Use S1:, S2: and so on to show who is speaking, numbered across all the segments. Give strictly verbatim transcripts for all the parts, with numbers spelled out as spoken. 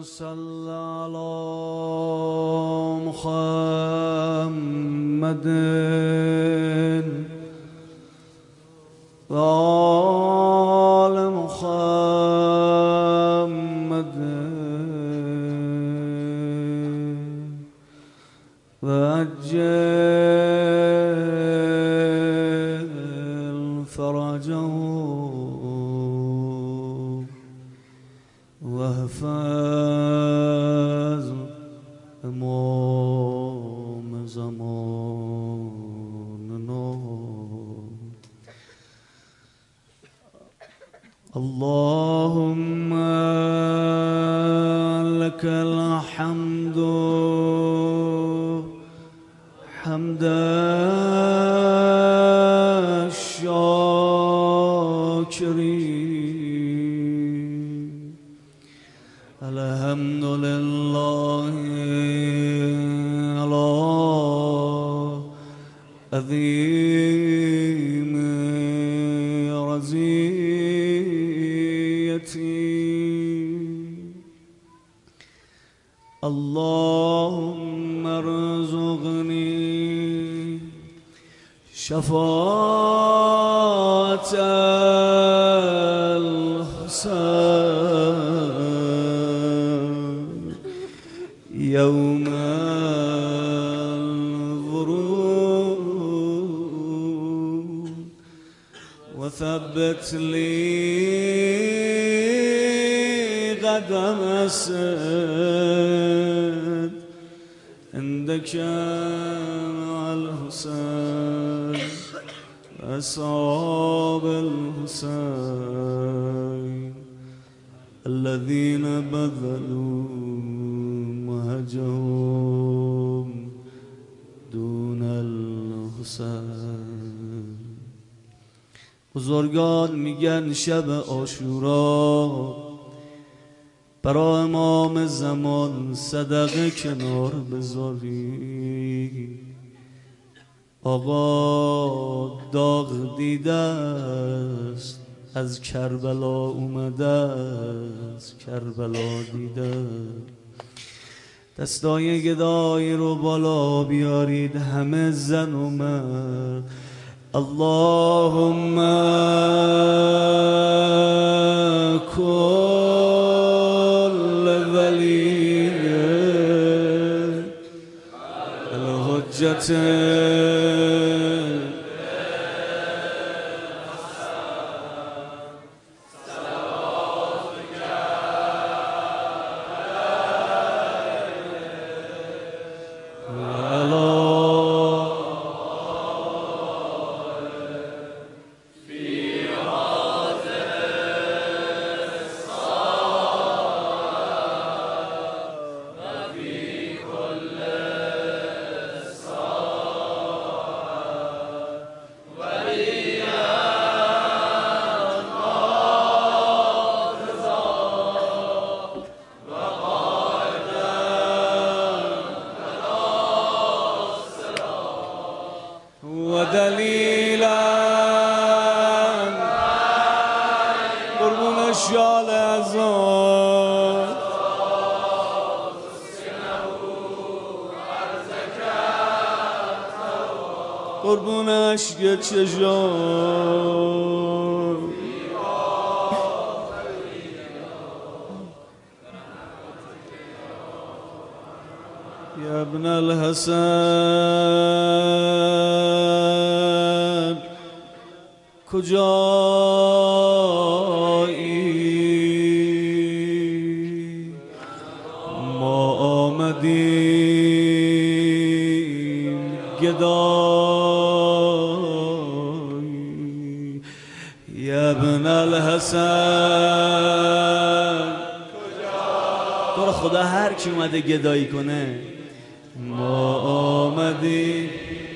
S1: صل على محمد وآل محمد وعجل فرجه واحفظ امام زماننا. اللهم لك الحمد حمد الشاكرين. الحمد لله على عظيم رزيتي. اللهم ارزقني شفاعة الحسين يوم الورود وثبت لي قدم السد عندك مع الحسين أصحاب الحسين الذين بذلوا مهجهم دون الحسین. بزرگان میگن شب عاشورا برای امام زمان صدقه کنار بذاری. آقا داغ دیده است از کربلا اومده است، کربلا دیده. دستای گدایی رو بالا بیارید همه زن و مرد. اللهم کل ولی الحجت ودلیلا قربون شال ازاد قربون عشق چشام یا ابن الحسن کجایی؟ ما آمدیم گدایی. یا ابن الحسن تو رو خدا هر کی اومده گدایی کنه ما آمدیم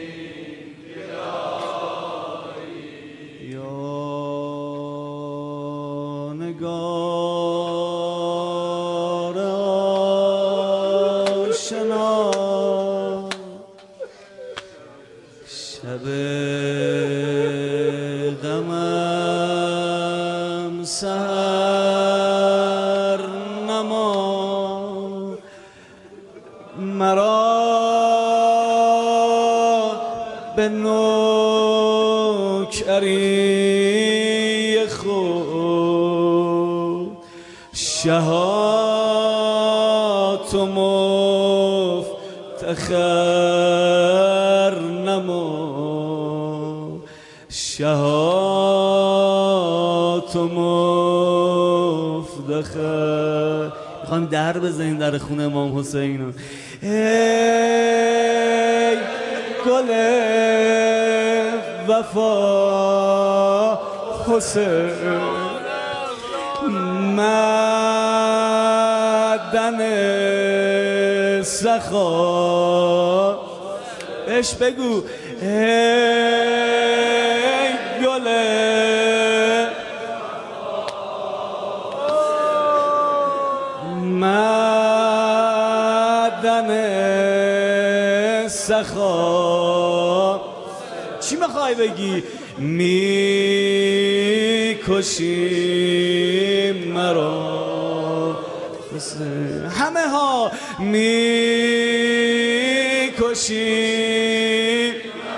S1: نگار آشنا شب غمم سحر نما شهات و مفتخر نما شهات و مفتخر. میخوایم در بزنیم در خونه امام حسین. ای گل وفا حسین معدن سخا اش بگو ای گل معدن سخا. چی میخوای بگی؟ میکشیم مرا همه ها میکشیم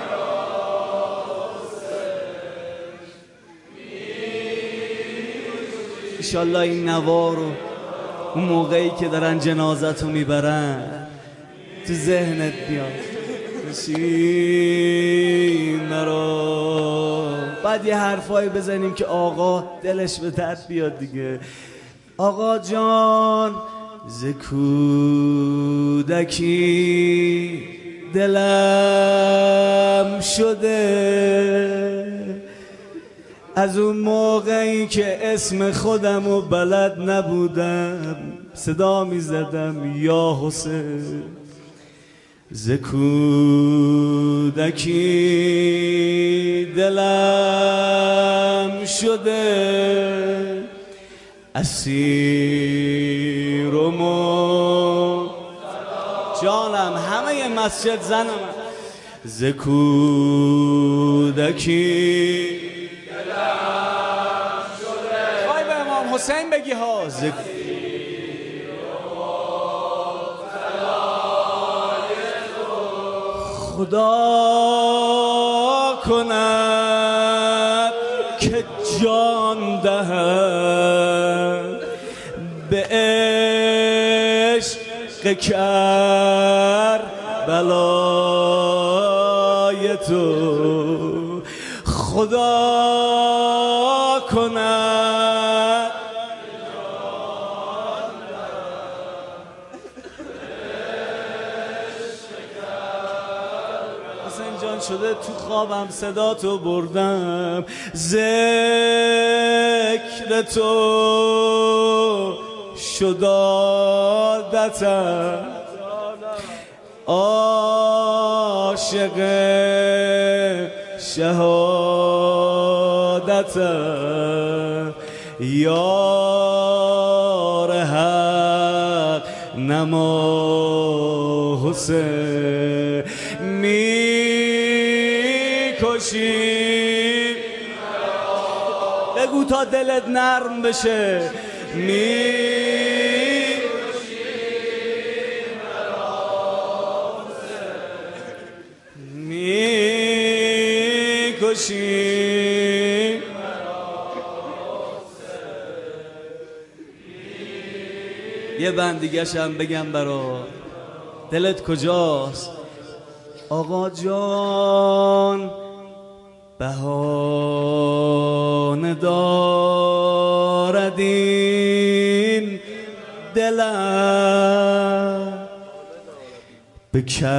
S1: انشالله این نوار رو اون موقعی که دارن جنازت رو میبرن تو ذهنت بیاد کشیم مرا. بعد یه حرفایی بزنیم که آقا دلش به درد بیاد دیگه. آقا جان ز کودکی دلم شده از اون موقعی که اسم خودم و بلد نبودم صدا می زدم یا حسین. ز کودکی دلم شده اسیر و مو جانم همه ی مسجد زنم. ز کودکی دلم شده خواهی به امام حسین بگی ها ز خدا کند که جان دهد به عشق کربلای تو. خدا کند حسین جان شده تو خوابم صدا تو بردم ذکر تو شد عادتم عاشق شهادتم یار حق نما حسین. میکشی بگو تا دلت نرم بشه می میکشی یه بند دیگه‌ش هم بگم برا دلت کجاست آقا جان بهانه دارد این دلم به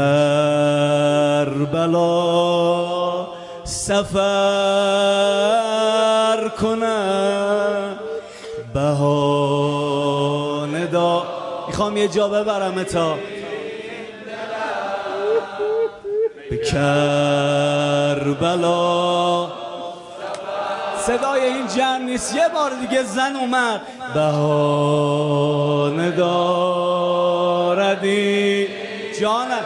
S1: کربلا سفر کنم بهانه دا میخوام یه جا ببرم تا به کربلا صدای این جمع نیست یه بار دیگه زن اومد بهانه داردی جانم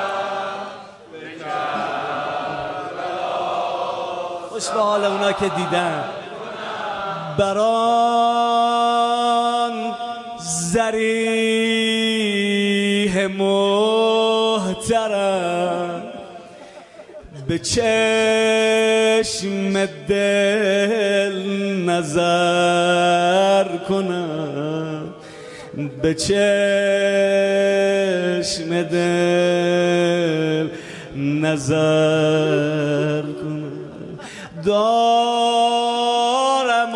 S1: خوش به حال اونا که دیدن بران ذریح محترم به چشم دل نظر کنم، به چشم دل نظر کنم. دارم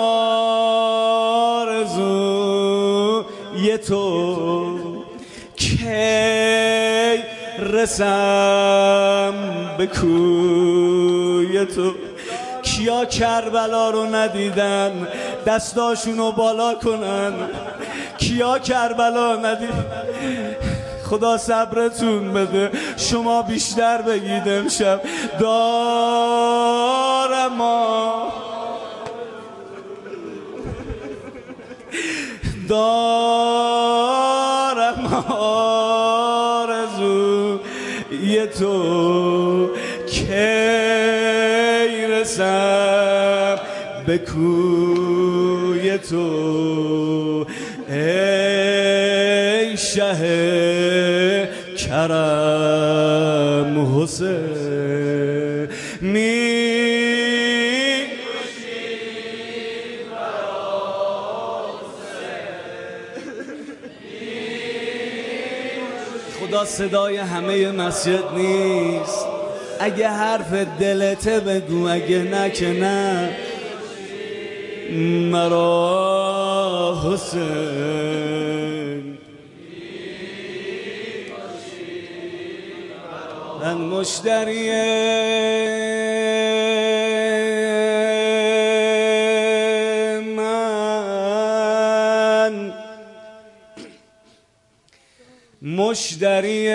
S1: آرزوی تو کی رسم به کوی تو. کیا کربلا رو ندیدن دستاشونو بالا کنن؟ کیا کربلا ندیدن؟ خدا صبرتون بده، شما بیشتر بگید امشب. دارم دارم آرزوی تو کی رسم به کوی تو. ای شه کرم حسینی، خدا صدای همه مسجد نیست، اگه حرف دلته بگو، اگه نه که نه. مرا حسین من مشتری من مشتری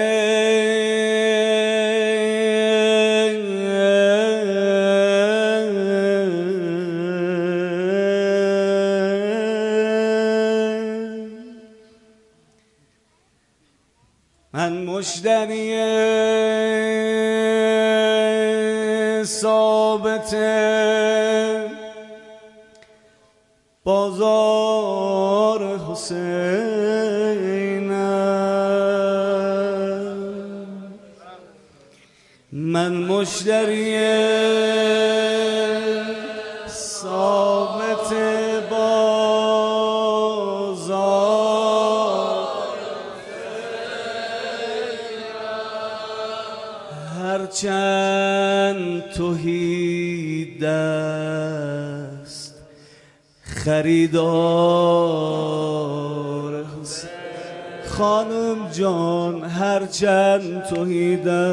S1: من مشتری ثابت بازار حسینم. من مشتری ثابت بازار، هرچند تهی دست خریدار حسین. خانم جان هرچند تهی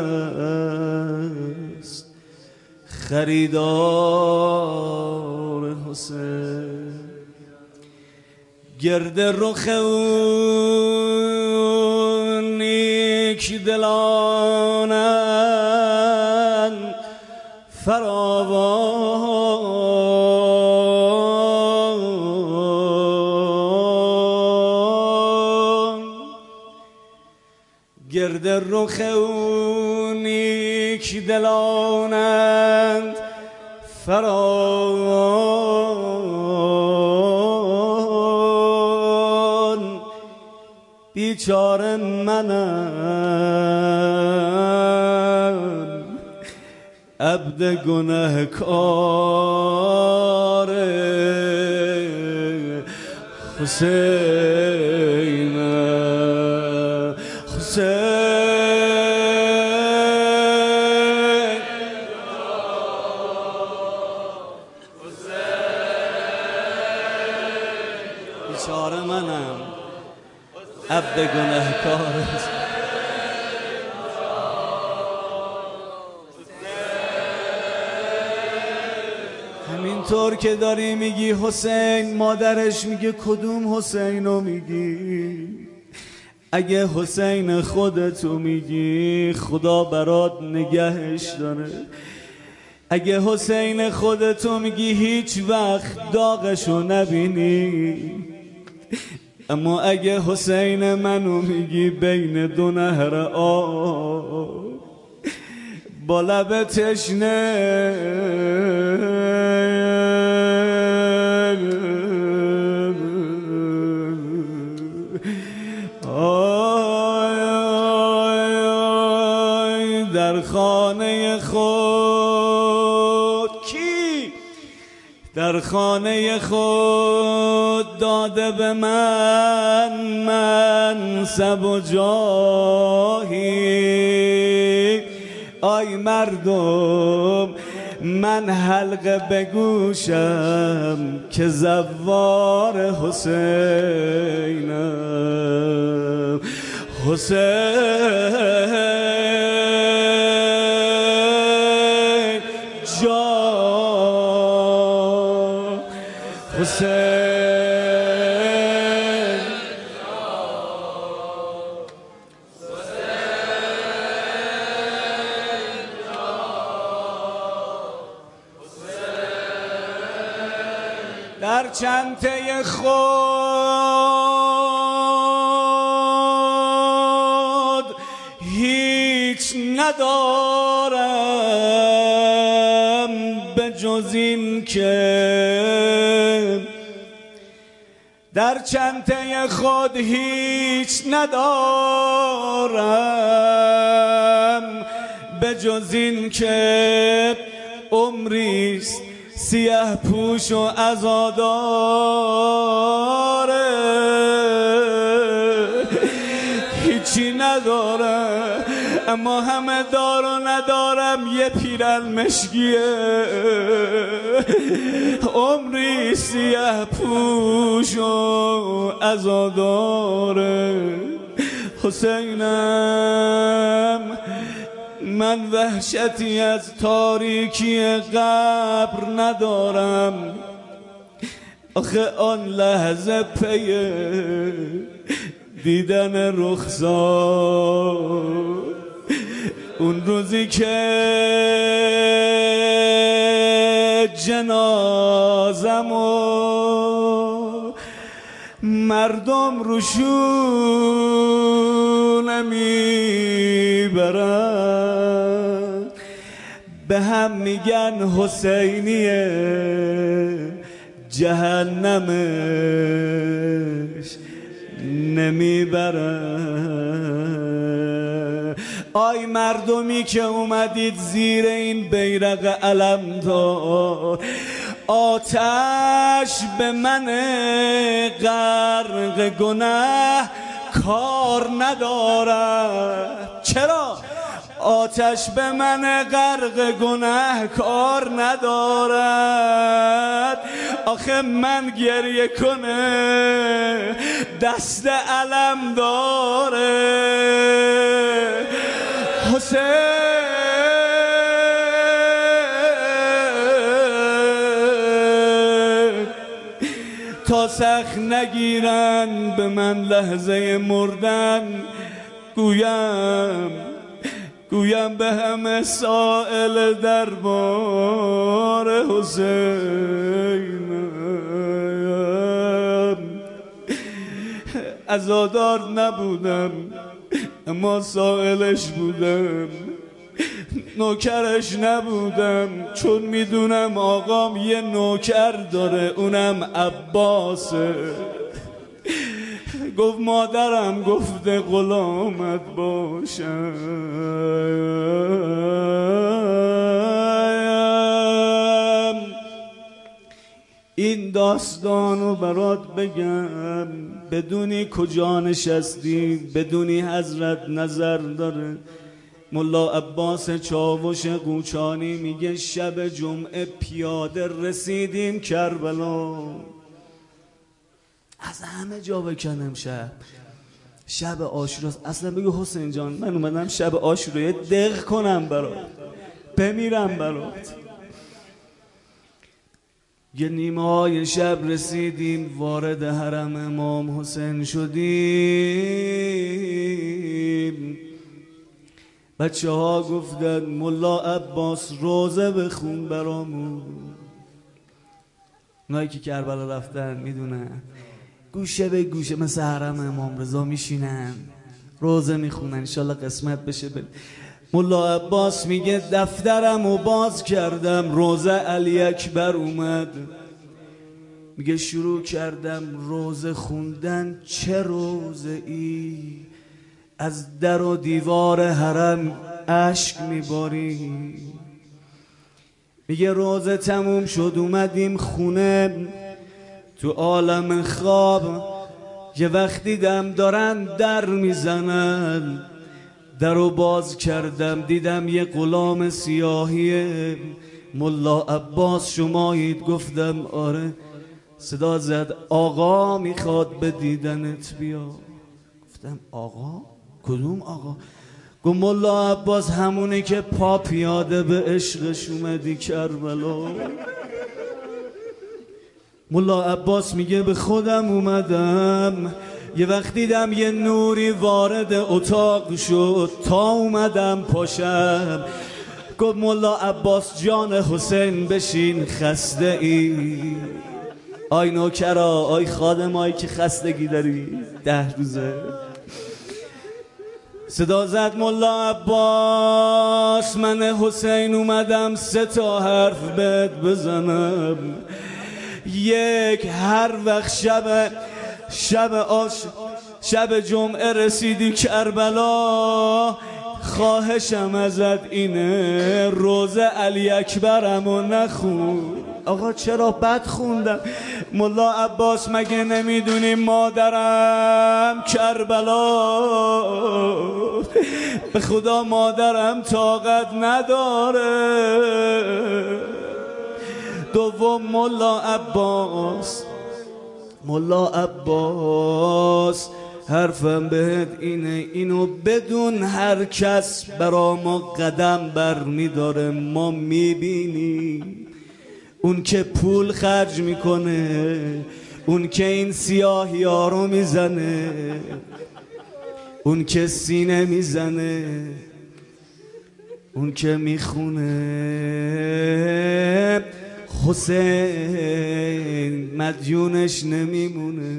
S1: دست خریدار حسین. گرد رخ اون نیک دلانن فراوان، گرد رخ اون نیک دلانند فراوان. بیچاره منم عبد گنهکار حسینم. حسین بیچاره منم عبد گنهکار. همینطور که داری میگی حسین، مادرش میگه کدوم حسینو میگی؟ اگه حسین خودتو میگی خدا برات نگهش داره. اگه حسین خودتو میگی هیچ وقت داغشو نبینی. اما اگه حسین منو میگی بین دو نهر آب با لب تشنه آی آی در خانه خود در خانه خود داده به من منصب و جاهی. آی مردم من حلقه بگوشم که زوار حسینم. حسین جان، حسین در چنته خود هیچ ندارم به جز این که در چنته خود هیچ ندارم به جز این که عمریست سیاه پوش و عزاداره. هیچی ندارم اما همه دار و ندارم یه پیرن مشکیه. عمری سیاه پوش و عزاداره. حسینم من وحشتی از تاریکی قبر ندارم. آخه آن لحظه پی دیدن رخسار، اون روزی که جنازمو مردم روشونه میبرن به هم میگن حسینیه، جهنمش نمیبرن. آی مردمی که اومدید زیر این بیرق علمدار، آتش به من غرق گناه کار ندارد. چرا؟ آتش به من غرق گناه کار ندارد. آخه من گریه کنه دست علم داره. حسین تا سخت نگیرن به من لحظه مردن، گویم گویم به همه سائل دربار حسینم. عزادار نبودم اما سائلش بودم، نوکرش نبودم چون میدونم آقام یه نوکر داره اونم عباسه. گفت مادرم گفته غلامت باشم. این داستانو برات بگم بدونی کجا نشستی، بدونی حضرت نظر داره. ملا عباس چاوش قوچانی میگه شب جمعه پیاده رسیدیم کربلا. از همه جا بکنم شب شب عاشوراست. اصلا بگو حسین جان من اومدم شب عاشورا یه دق کنم برات، بمیرم برات. یه نیمه های شب رسیدیم وارد حرم امام حسین شدیم. بچه ها گفتن ملا عباس روزه بخون برامون. اونایی که کربلا رفتن میدونن گوشه به گوشه مثل حرم امام رضا میشینن روزه میخونن انشالله قسمت بشه. ملا عباس میگه دفترم رو باز کردم، روزه علی اکبر اومد. میگه شروع کردم روزه خوندن. چه روزه ای؟ از در و دیوار حرم اشک میباری. میگه روزه تموم شد اومدیم خونه، تو عالم خواب یه وقت دیدم دارن در میزنن، درو باز کردم دیدم یه غلام سیاهیه. ملا عباس شمایید؟ گفتم آره. صدا زد آقا میخواد به دیدنت بیا. گفتم آقا؟ کدوم آقا؟ گفت ملا عباس همونه که پا پیاده به عشقش اومدی کربلا. ملا عباس میگه به خودم اومدم، یه وقت دیدم یه نوری وارد اتاق شد، تا اومدم پاشم. گفت ملا عباس جان حسین بشین خسته ای. آی نوکرا، آی خادمایی که خستگی داری ده روزه. صدا زد ملا عباس من حسین اومدم سه تا حرف بهت بزنم. یک، هر وقت شب شب آش شب جمعه رسیدی کربلا، خواهشم ازت اینه روزه علی اکبرمو نخون. آقا چرا بد خوندم؟ ملا عباس مگه نمیدونی مادرم کربلا؟ به خدا مادرم طاقت نداره. دوم ملا عباس ملا عباس حرفم بهت اینه، اینو بدون هر کس برا ما قدم بر میداره. ما میبینیم اون که پول خرج میکنه، اون که این سیاهی ها رو میزنه، اون که سینه میزنه، اون که میخونه حسین مدیونش نمیمونه.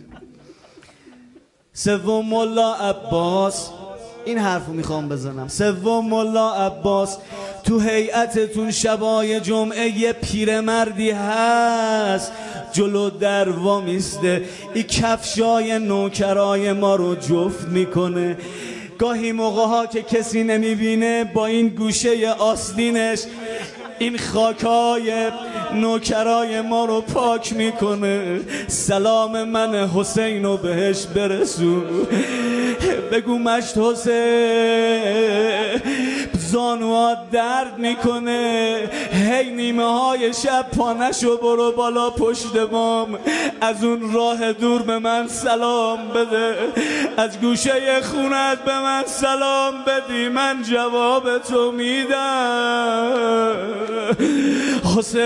S1: سوم ملا عباس، این حرفو میخوام بزنم. سوم ملا عباس تو هیئتتون شبای جمعه یه پیرمردی هست جلو در وامیسته، این کفشای نوکرای ما رو جفت میکنه. گاهی موقع ها که کسی نمیبینه با این گوشه آستینش این خاکای نوکرای ما رو پاک میکنه. سلام من حسین رو بهش برسون، بگو مشت حسین زانوها درد میکنه، هی نیمه های شب پانشو برو بالا پشت بام، از اون راه دور به من سلام بده، از گوشه خونت به من سلام بدی، من جواب تو میدم. حسین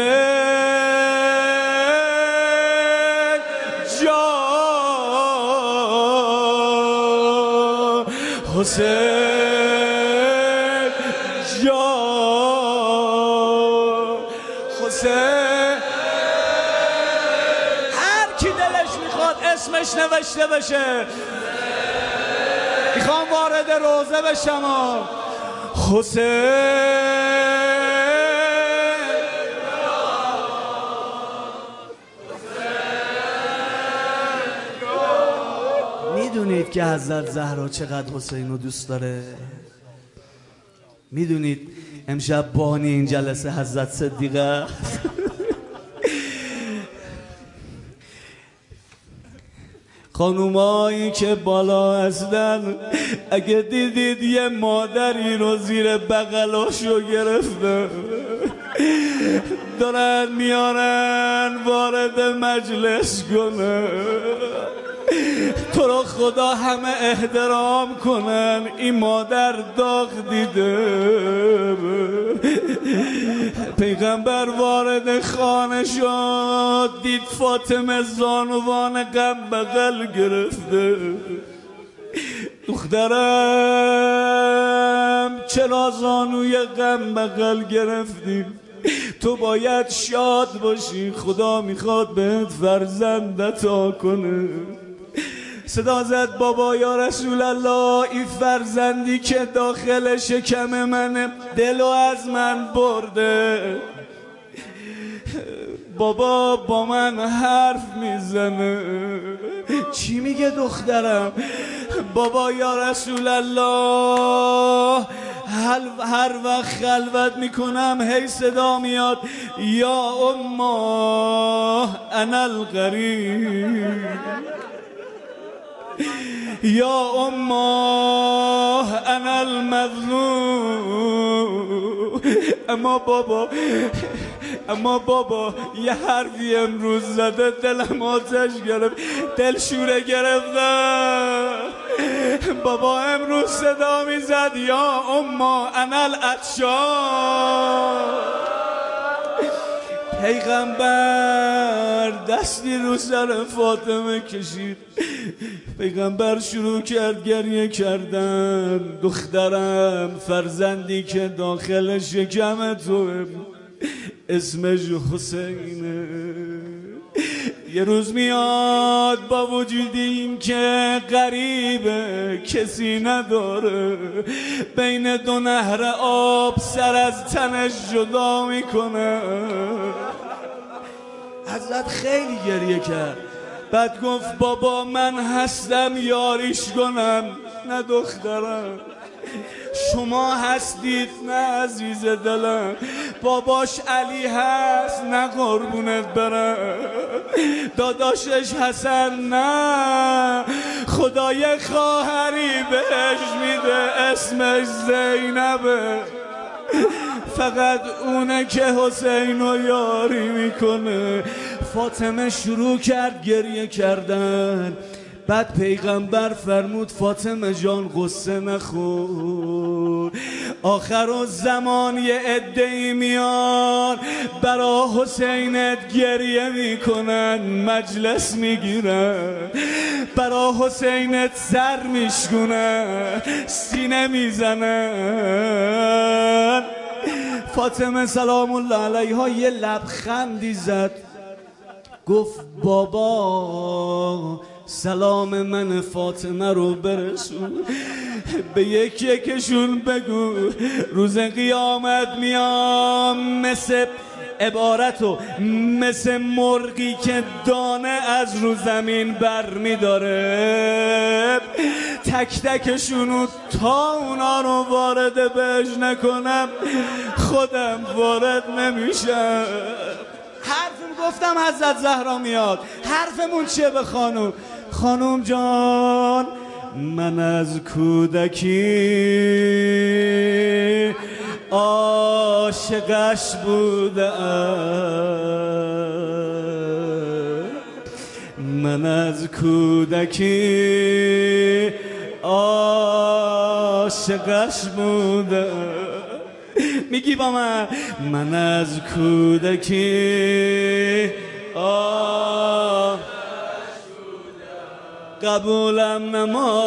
S1: جان، حسین جان، حسین. هر کی دلش میخواد اسمش نوشته بشه. میخوام وارد روزه بشم. حسین میدونید که حضرت زهرا چقدر حسین رو دوست داره؟ میدونید امشب بانی این جلسه حضرت صدیقه؟ خانومایی که بالا هستن اگه دیدید یه مادری رو زیر بغلاشو گرفته دارن میارن وارد مجلس کنه، تو رو خدا همه احترام کنن، این مادر داغ دیده. پیغمبر وارد خانه شد دید فاطمه زانوان غم بغل گرفته. دخترم چرا زانوی غم بغل گرفتی؟ تو باید شاد باشی، خدا میخواد بهت فرزند عطا کنه. صدا زد بابا یا رسول الله، این فرزندی که داخل شکم منه دلو از من برده. بابا با من حرف میزنه. چی میگه دخترم؟ بابا یا رسول الله هر وقت خلوت میکنم هی صدا میاد یا اما انا الغریب، یا اما انا المظلوم. اما بابا اما بابا یه حرفی امروز زده دلم آتش گرفت، دل شوره گرفتم. بابا امروز صدا میزد یا اما انا العطشان. پیغمبر دستی رو سر فاطمه کشید، پیغمبر شروع کرد گریه کردن. دخترم، فرزندی که داخل شکم تو اسمش حسینه، یه روز میاد با وجود این که غریبه، کسی نداره، بین دو نهر آب سر از تنش جدا میکنه. حضرت خیلی گریه کرد، بعد گفت بابا من هستم یاریش کنم. نه دخترم، شما هستید نه عزیز دلم. باباش علی هست نه قربونت برم. داداشش حسن نه، خدای خواهری بهش میده اسمش زینبه. فقط اونه که حسین رو یاری میکنه. فاطمه شروع کرد گریه کردن. بعد پیغمبر فرمود فاطمه جان قصه نخور، آخر الزمان یه عده‌ای میان برا حسینت گریه میکنن، مجلس میگیرن، برا حسینت سر میشکنن، سینه میزنن. فاطمه سلام الله علیها یه لبخندی زد، گفت بابا سلام من فاطمه رو برسون، به یکی یکشون بگو روز قیامت میام مثل عبارتو مثل مرغی که دانه از رو زمین بر میداره، تک تکشونو تا اونا رو وارد بهش نکنم خودم وارد نمیشم. حرفم گفتم حضرت زهرا میاد، حرفمون چیه به خانوم؟ خانوم جان من از کودکی عاشقش بودم، من از کودکی عاشقش بودم. میگی با من؟ من از کودکی آه قبولم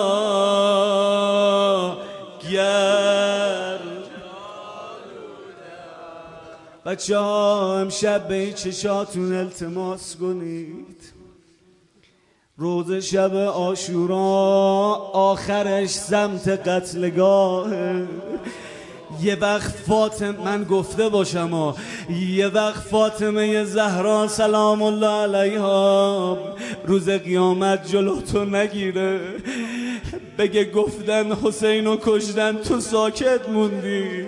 S1: نما گر. بچه ها امشب به این چشاتون التماس کنید، روز شب عاشورا آخرش سمت قتلگاهه. یه وقت فاطمه، من گفته باشم ها، یه وقت فاطمه زهرا سلام الله علیها روز قیامت جلوتو نگیره بگه گفتن حسینو کشتن تو ساکت موندی،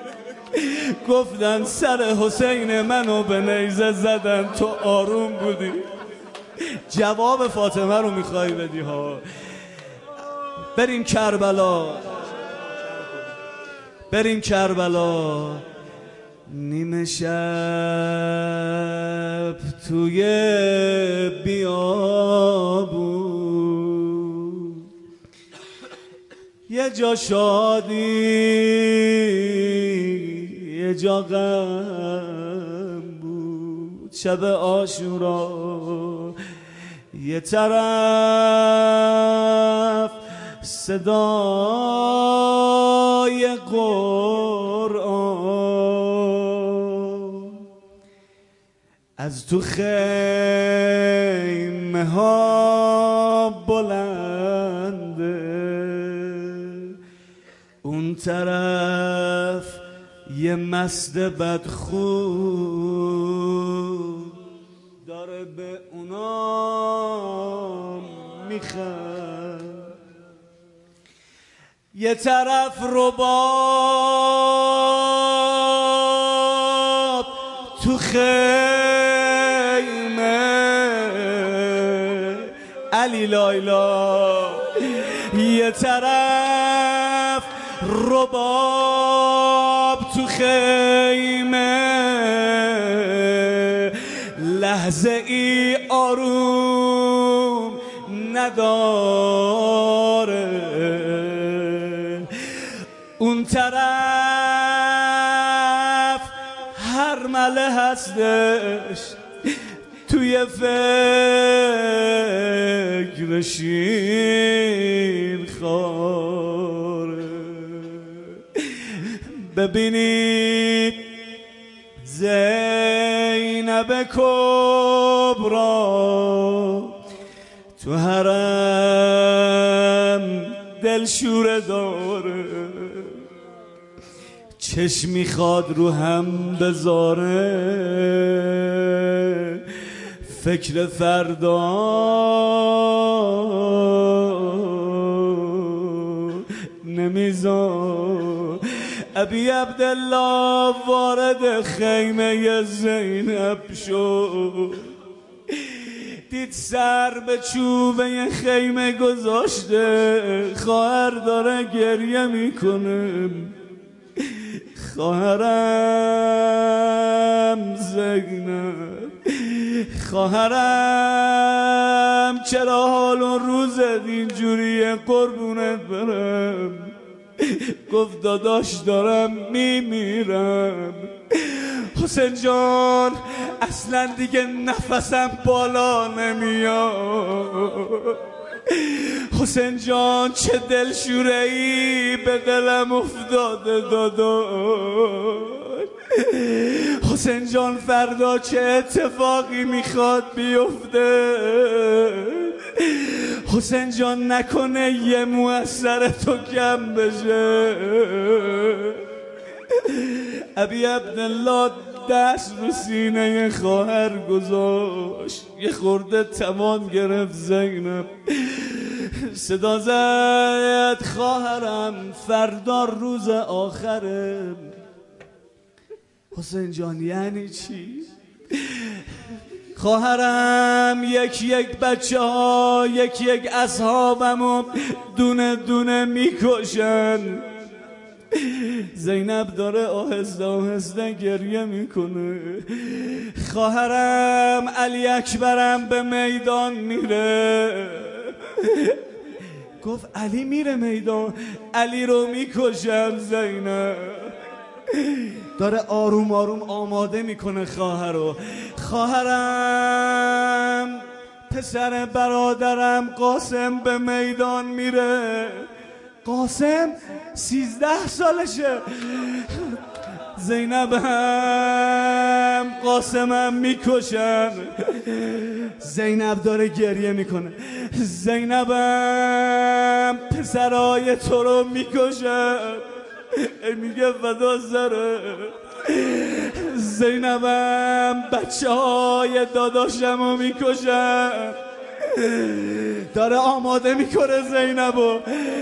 S1: گفتن سر حسین منو به نیزه زدن تو آروم بودی. جواب فاطمه رو میخوای بدی ها. بریم کربلا، بریم کربلا. نیمه شب توی بیابون، یه جا شادی یه جا غم بود. شب عاشورا یه طرف صدای قرآن، از تو خیمه ها بلنده، اون طرف یه مست بدخو داره به اونا میخند. یه طرف رباب تو خیمه علی لایلا، یه طرف رباب تو خیمه، لحظه ای آروم نداره. اون طرف هر مله هستش توی فکر شیر خاره. ببینید زینب کبرا تو حرم دلشوره داره، چشم میخواد رو هم بذاره، فکر فردا نمیذار. ابی عبدالله وارد خیمه زینب شد، دید سر به چوبه خیمه گذاشته، خواهر داره گریه میکنه. خواهرم زینب، خواهرم چرا حال و روزت اینجوریه قربونت برم؟ گفت داداش دارم میمیرم. حسین جان اصلا دیگه نفسم بالا نمیاد. حسین جان چه دلشوره ای به دلم افتاده داداش. حسین جان فردا چه اتفاقی میخواد بیفته؟ حسین جان نکنه یه موثر تو کم بشه. ابی عبدالله دست رو سینه خواهر گذاشت، یه خورده تمام گرفت زینب، صدا زد خواهرم فردا روز آخره. حسین جان یعنی چی؟ خواهرم یک یک بچه ها یک یک اصحابمو دونه دونه میکشن. زینب داره آهسته آهسته گریه میکنه. خواهرم علی اکبرم به میدان میره. گفت علی میره میدان، علی رو میکشن. زینب داره آروم آروم آماده میکنه خواهر رو. خواهرم پسر برادرم قاسم به میدان میره. قاسم سیزده سالشه. زینب هم قاسمم میکشن. زینب داره گریه میکنه. زینبم پسرای تو رو میکشن. میگه فدا سره. زینبم بچه های داداشم رو میکشن. داره آماده میکنه زینبو.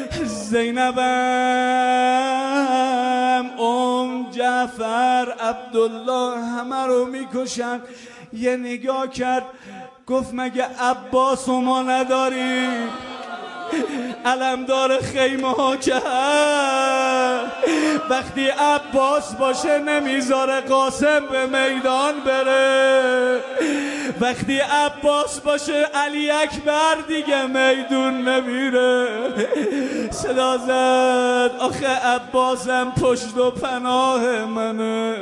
S1: زینبم ام جعفر عبدالله همه رو میکشن. یه نگاه کرد گفت مگه عباس ما نداریم؟ علمدار خیمه ها که هست. وقتی عباس باشه نمیذاره قاسم به میدان بره. وقتی عباس باشه علی اکبر دیگه میدون نمیره. صدا زد آخه عباسم پشت و پناه منه.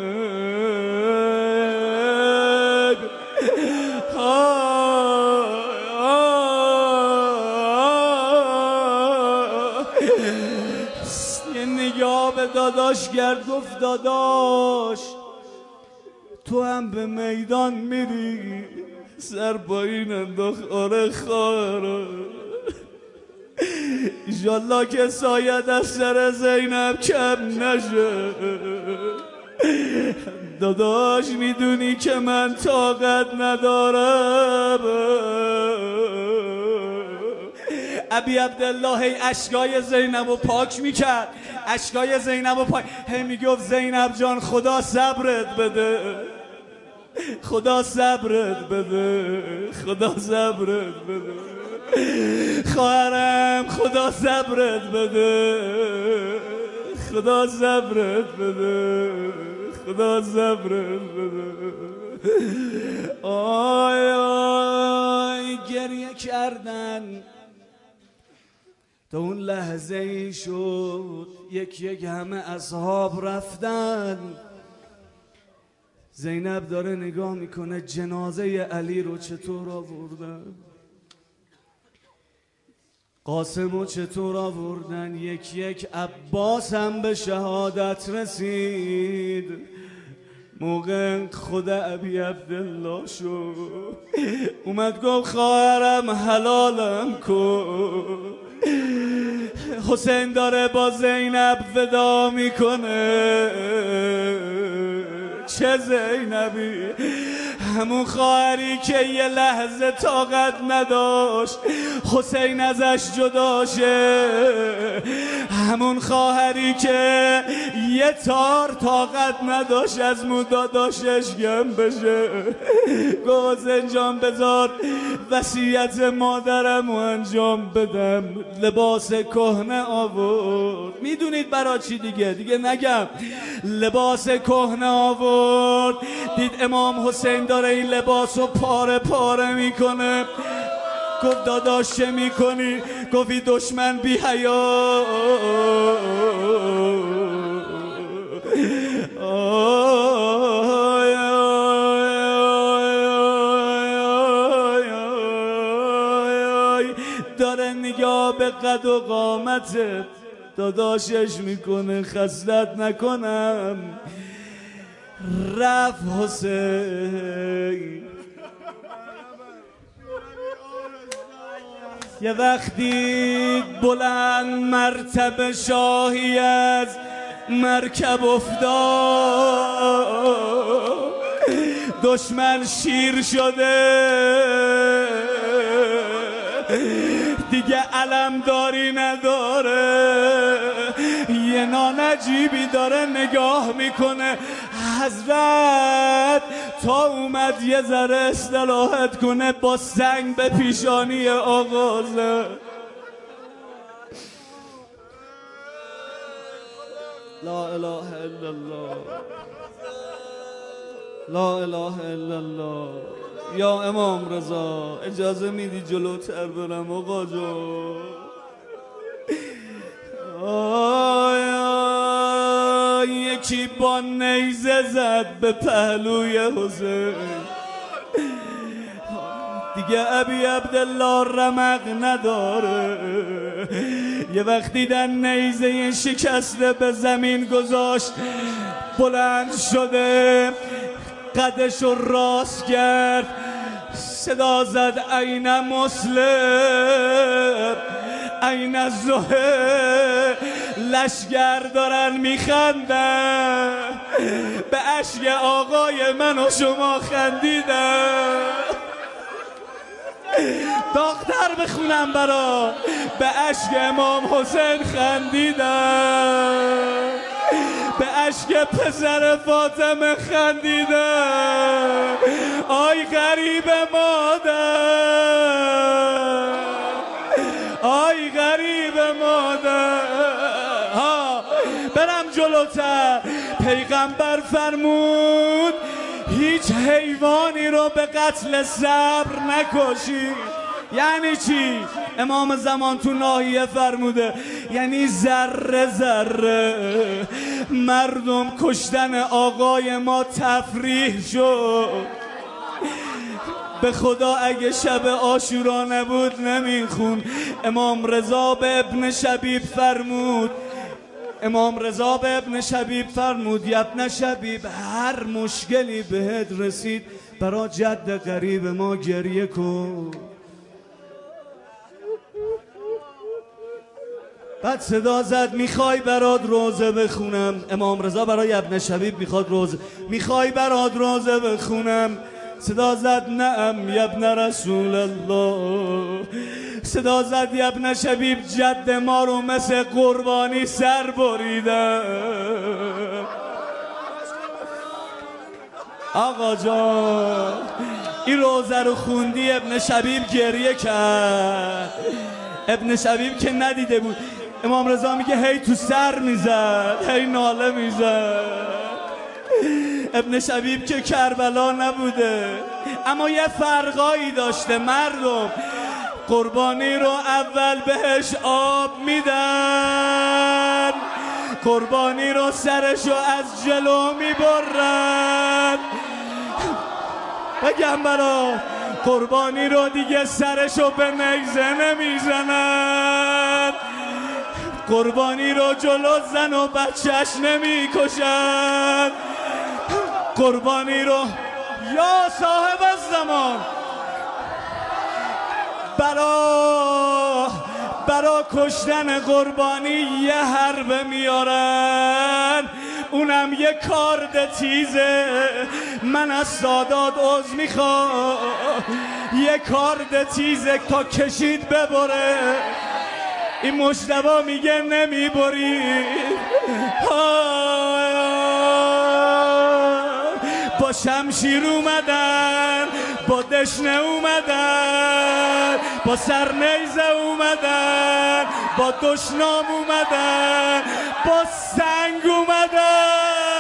S1: یه نگاه به داداش کرد گفت داداش تو هم به میدان میری؟ سر پایین انداخت آره خواهرم. ایشالله که سایت از سر زینب کم نشه. داداش میدونی که من طاقت ندارم. ابی عبدالله هی اشکای زینب رو پاک میکرد، اشکای زینب رو پاک، هی میگفت زینب جان خدا صبرت بده، خدا صبرت بده، خدا صبرت بده، خواهرم خدا صبرت بده، خدا صبرت بده، خدا صبرت بده. آی آی گریه کردن تا اون لحظه ای شد یک یک همه اصحاب رفتن. زینب داره نگاه میکنه جنازه علی رو چطور آوردن، قاسم رو چطور آوردن، یک یک عباس هم به شهادت رسید. موقع خدا ابی عبدالله شد اومد گفت خواهرم حلالم کن. حسین داره با زینب ودا میکنه. چه زینبی؟ همون خواهری که یه لحظه طاقت نداشت حسین ازش جدا شه، همون خواهری که یه تار طاقت نداشت از مو داداشش گم بشه. گفت حسین جان بذار وصیت مادرم رو انجام بدم. لباس کهنه آورد، میدونید برای چی دیگه دیگه نگم. لباس کهنه آورد، دید امام حسین داره این لباس رو پاره پاره میکنه. گفت داداش چه میکنی؟ گفتی دشمن بی حیا. داره نگاه به قد و قامتت داداشش میکنه خصلت نکنم. رفت حسین یه وقتی بلند مرتبه شاهی از مرکب افتاد، دشمن شیر شده دیگه علمداری نداره. یه نانجیبی داره نگاه میکنه. حضرت تا اومد یه ذره اصلاحت کنه با سنگ به پیشانی آغازه. لا اله الا الله، لا اله الا الله. یا امام رضا اجازه میدی جلوتر برم آقا جو؟ آی آی یکی با نیزه زد به پهلوی حسین. دیگه ابی عبدالله رمق نداره. یه وقت دیدن نیزه شکسته به زمین گذاشت، بلند شده قدش رو راست کرد، صدا زد این مسلم این الزهر. لشگر دارن میخندن، به اشک آقای من و شما خندیدن. داغ‌تر بخونم برا، به اشک امام حسین خندیدن، به اشک پسر فاطمه خندیدن. آی غریب مادر، آی غریب مادر. ها برم جلوتر. پیغمبر فرمود هیچ حیوانی رو به قتل صبر نکشید. یعنی چی؟ امام زمان تو ناحیه فرموده یعنی ذره ذره مردم کشتن آقای ما تفریح شد. به خدا اگه شب عاشورا نبود نمیخون. امام رضا به ابن شبیب فرمود، امام رضا به ابن شبیب فرمود یا ابن شبیب هر مشکلی بهت رسید برا جد قریب ما گریه کن. بعد صدا زد میخوای برات روزه بخونم. امام رضا برای ابن شبیب میخواد روزه، میخوای برات روزه بخونم؟ صدا زد نعم یا ابن رسول الله. صدا زد ابن شبیب جد ما رو مثل قربانی سر بریدن. آقا جان این روزه رو خوندی ابن شبیب گریه کرد. ابن شبیب که ندیده بود. امام رضا میگه هی تو سر میزد هی ناله میزد. ابن شبیب که کربلا نبوده اما یه فرقایی داشته. مردم قربانی رو اول بهش آب میدن، قربانی رو سرشو از جلو میبرن. بگم برا قربانی رو دیگه سرشو به نیزه نمیزنن، قربانی رو جلو زن و بچهش نمیکشن، قربانی رو یا صاحب الزمان برا برا کشتن قربانی یه حربه میارن، اونم یه کارد تیزه. من از سادات عذر میخوام، یه کارد تیزه تا کشید ببره. این مجتبی میگه نمیبری. با شمشیر اومدن، با دشنه اومدن، با سرنیزه اومدن، با دشنام اومدن، با سنگ اومدن.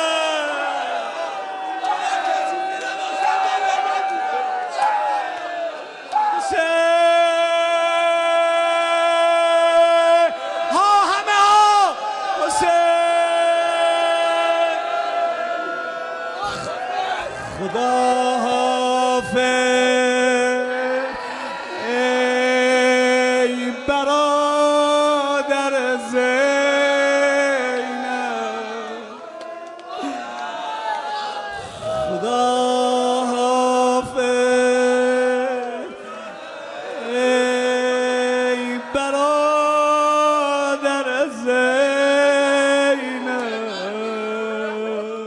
S1: خدا حافظ ای برادر زینب، خدا حافظ ای برادر زینب،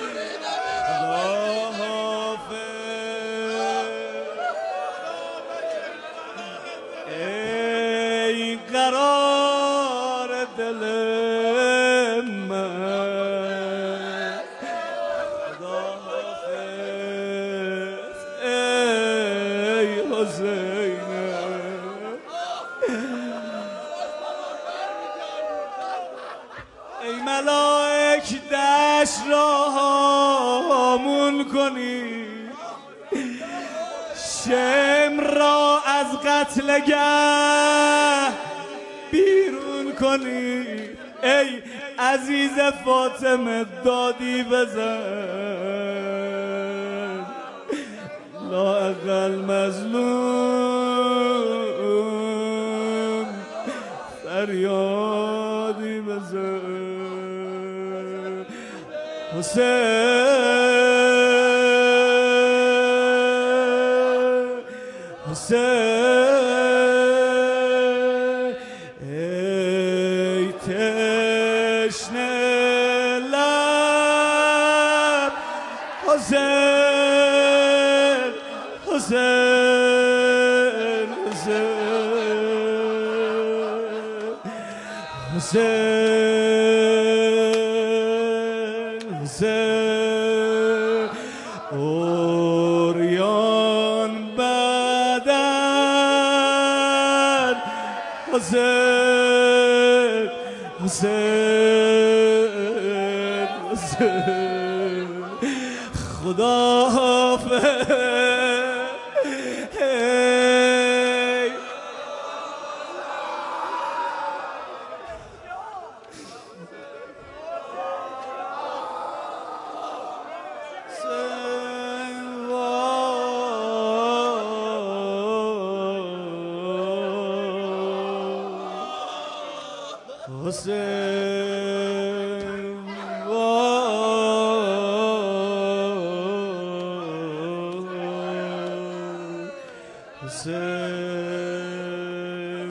S1: ای قرار دل من. خدا حافظ ای حسینم، ای ملائک دشت را هامون کنی، شمر را از قتلگاه بیرون کنی. ای عزیز فاطمه دادی بزن، لااقل مظلوم فریادی بزن. حسین حسین ای تشنه لب، حسین حسین حسین حسین حسین اوریان بدن، حسین حسین حسین خدا حافظ حسین حسین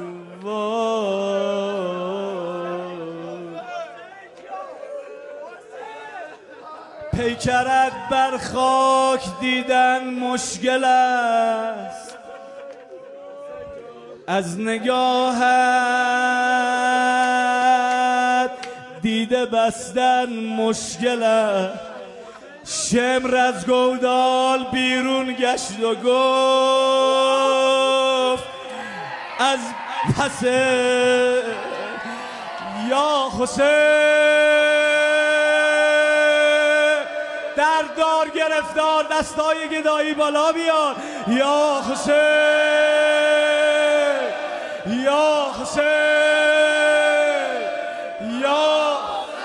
S1: پیکرت بر خاک دیدن مشکل است، از نگاهت دیده بستن مشکله، شمر از گودال بیرون گشت و گفت از پس یا حسین در دار گرفتار، دستای گدایی بالا بیار، یا حسین یا حسین یا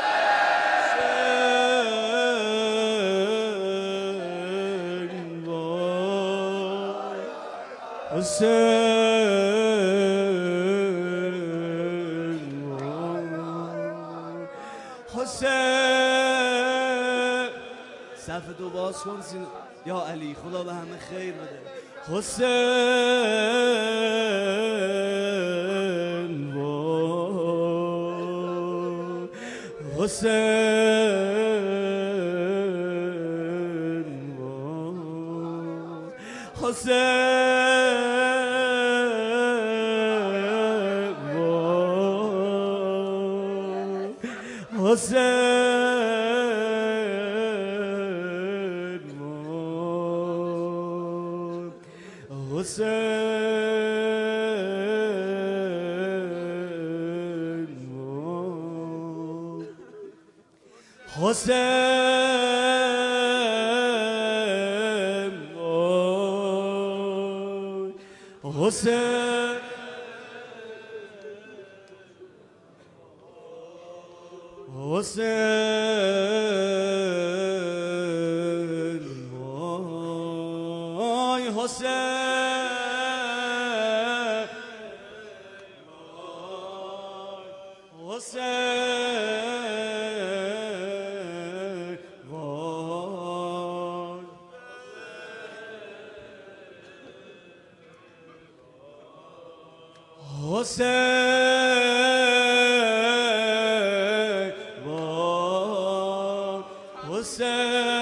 S1: حسین حسین. صف دو باز کن سین... یا علی خدا به همه خیر بده. حسین حسین حسین حسین حسین حسین حسین حسین وای حسین حسین وای حسین حسین